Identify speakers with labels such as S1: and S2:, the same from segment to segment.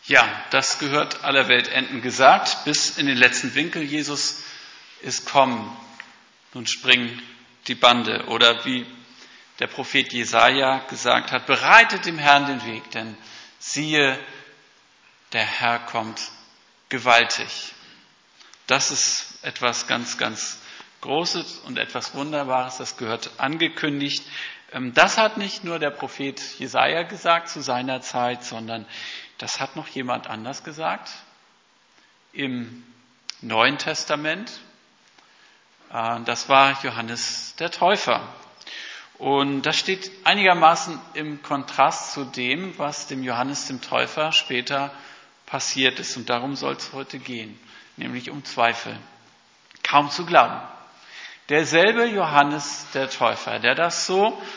S1: Ja, das gehört aller Weltenden gesagt, bis in den letzten Winkel. Jesus ist kommen. Nun springen die Bande. Oder wie der Prophet Jesaja gesagt hat, bereitet dem Herrn den Weg, denn siehe, der Herr kommt gewaltig. Das ist etwas ganz, ganz Großes und etwas Wunderbares, das gehört angekündigt. Das hat nicht nur der Prophet Jesaja gesagt zu seiner Zeit, sondern das hat noch jemand anders gesagt im Neuen Testament. Das war Johannes der Täufer. Und das steht einigermaßen im Kontrast zu dem, was dem Johannes dem Täufer später passiert ist. Und darum soll es heute gehen, nämlich um Zweifel. Kaum zu glauben. Derselbe Johannes der Täufer, der das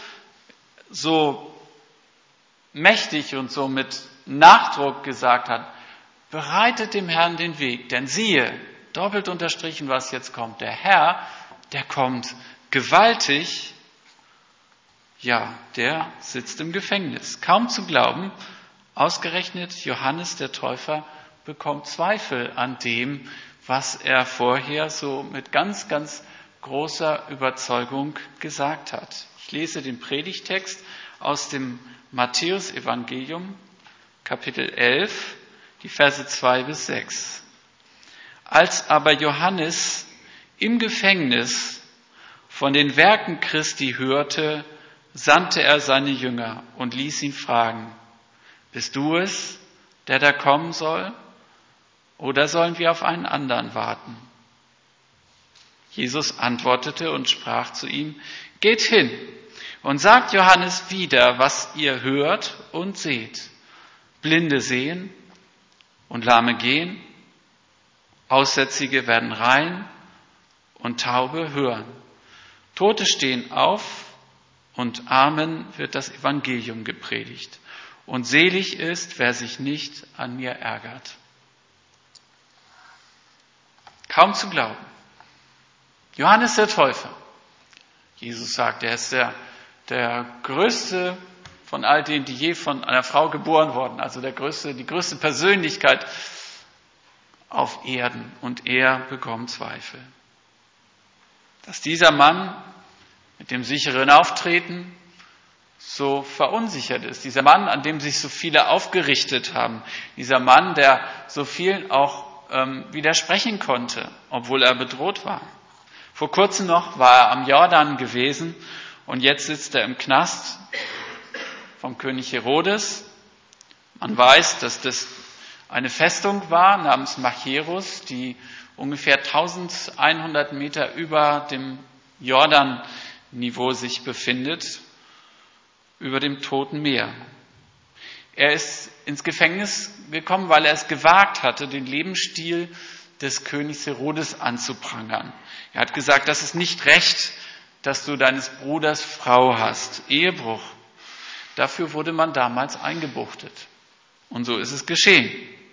S1: so mächtig und so mit Nachdruck gesagt hat, bereitet dem Herrn den Weg, denn siehe, doppelt unterstrichen, was jetzt kommt, der Herr, der kommt gewaltig, ja, der sitzt im Gefängnis. Kaum zu glauben, ausgerechnet Johannes der Täufer bekommt Zweifel an dem, was er vorher so mit ganz, ganz großer Überzeugung gesagt hat. Ich lese den Predigtext aus dem Matthäus-Evangelium, Kapitel 11, die Verse 2 bis 6. Als aber Johannes im Gefängnis von den Werken Christi hörte, sandte er seine Jünger und ließ ihn fragen, bist du es, der da kommen soll, oder sollen wir auf einen anderen warten? Jesus antwortete und sprach zu ihm, geht hin und sagt Johannes wieder, was ihr hört und seht. Blinde sehen und Lahme gehen, Aussätzige werden rein und Taube hören. Tote stehen auf und Armen wird das Evangelium gepredigt. Und selig ist, wer sich nicht an mir ärgert. Kaum zu glauben. Johannes der Täufer. Jesus sagt, er ist der größte von all denen, die je von einer Frau geboren wurden, also die größte Persönlichkeit auf Erden. Und er bekommt Zweifel. Dass dieser Mann mit dem sicheren Auftreten so verunsichert ist, dieser Mann, an dem sich so viele aufgerichtet haben, dieser Mann, der so vielen auch widersprechen konnte, obwohl er bedroht war. Vor kurzem noch war er am Jordan gewesen und jetzt sitzt er im Knast vom König Herodes. Man weiß, dass das eine Festung war namens Machaerus, die ungefähr 1100 Meter über dem Jordanniveau sich befindet, über dem Toten Meer. Er ist ins Gefängnis gekommen, weil er es gewagt hatte, den Lebensstil des Königs Herodes anzuprangern. Er hat gesagt, das ist nicht recht, dass du deines Bruders Frau hast. Ehebruch. Dafür wurde man damals eingebuchtet. Und so ist es geschehen.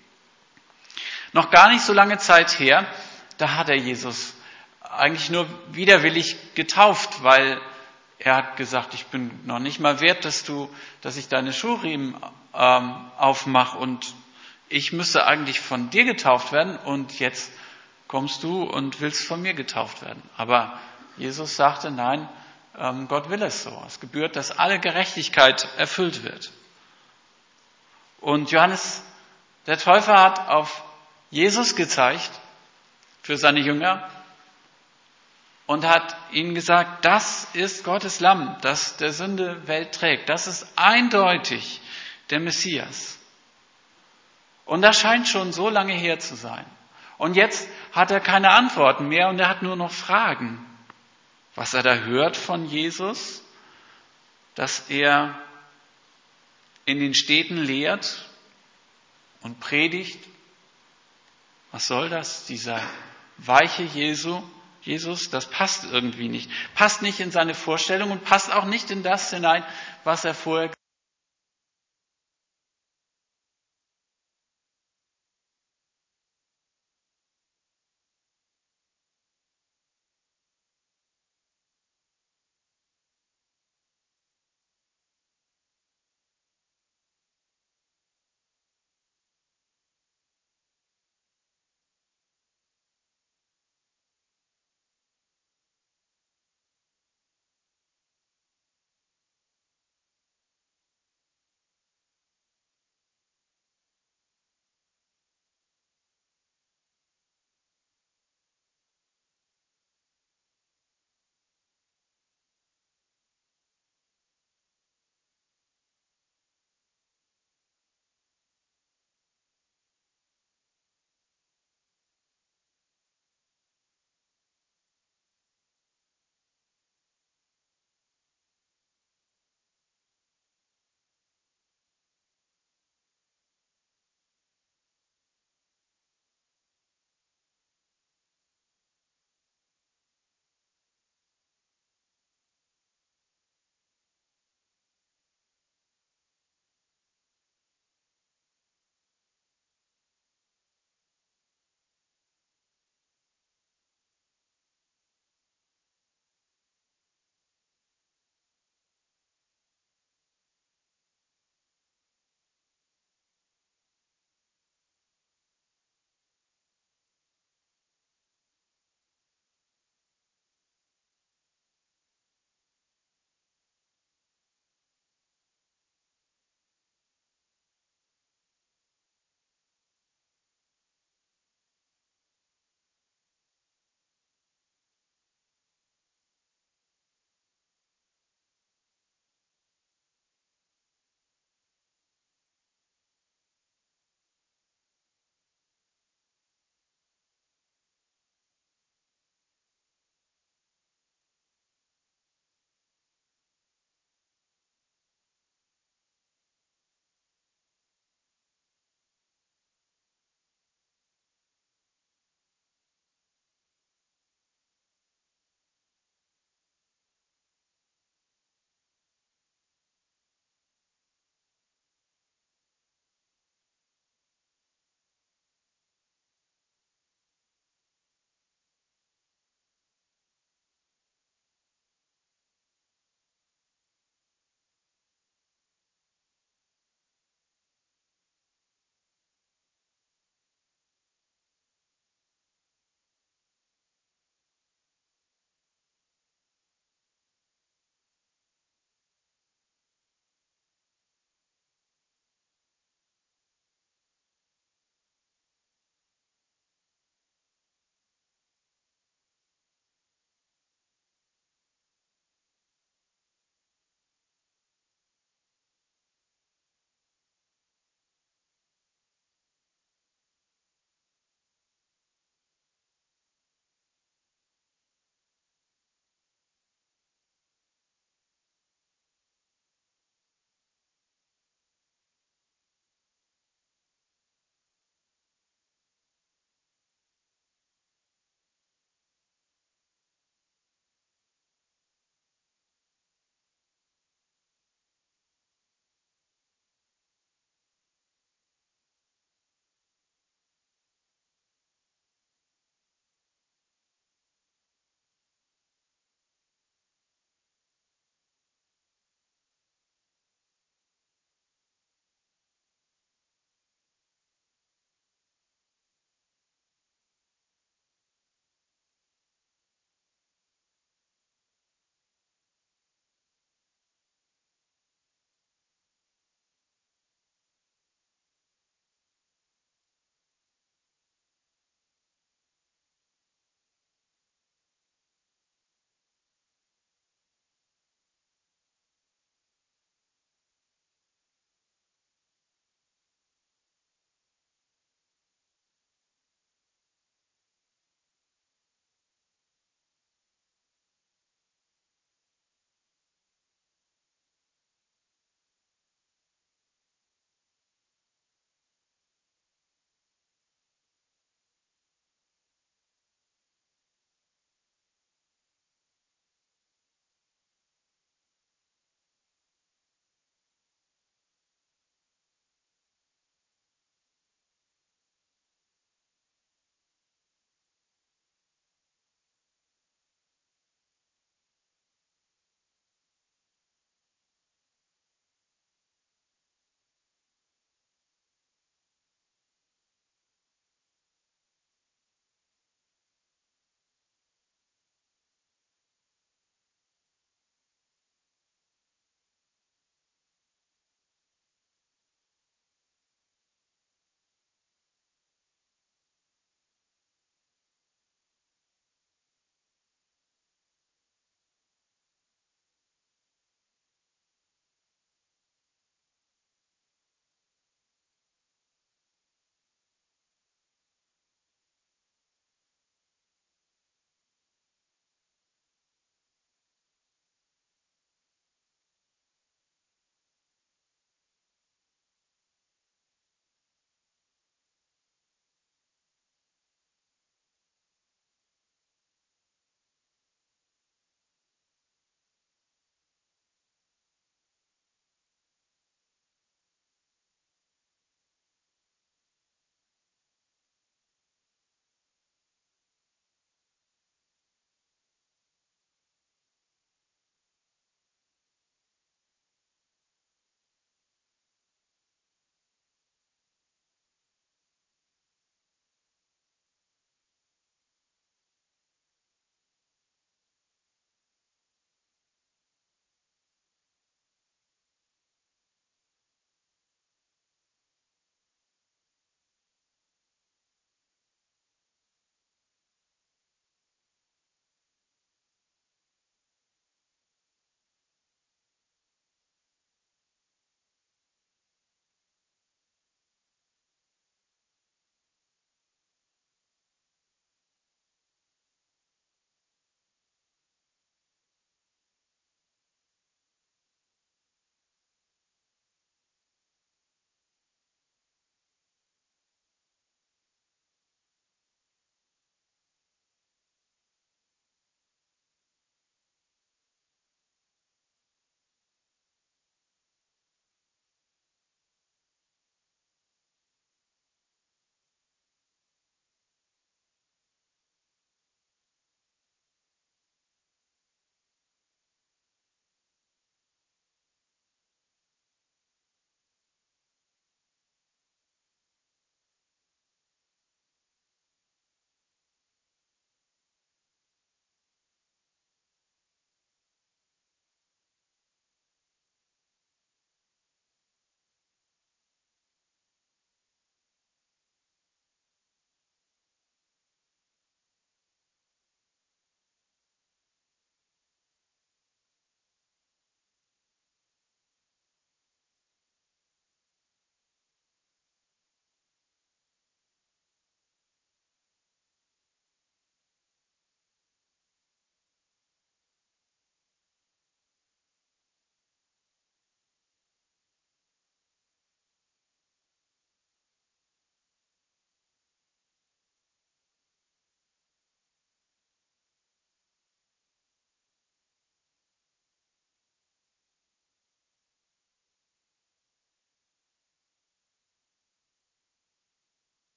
S1: Noch gar nicht so lange Zeit her, da hat er Jesus eigentlich nur widerwillig getauft, weil er hat gesagt, ich bin noch nicht mal wert, dass ich deine Schuhriemen aufmache und ich müsste eigentlich von dir getauft werden und jetzt kommst du und willst von mir getauft werden. Aber Jesus sagte, nein, Gott will es so. Es gebührt, dass alle Gerechtigkeit erfüllt wird. Und Johannes der Täufer hat auf Jesus gezeigt für seine Jünger und hat ihnen gesagt, das ist Gottes Lamm, das der Sünde Welt trägt. Das ist eindeutig der Messias. Und das scheint schon so lange her zu sein. Und jetzt hat er keine Antworten mehr und er hat nur noch Fragen. Was er da hört von Jesus, dass er in den Städten lehrt und predigt. Was soll das? Dieser weiche Jesus, das passt irgendwie nicht. Passt nicht in seine Vorstellung und passt auch nicht in das hinein, was er vorher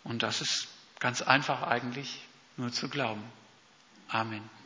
S1: Und das ist ganz einfach eigentlich, nur zu glauben. Amen.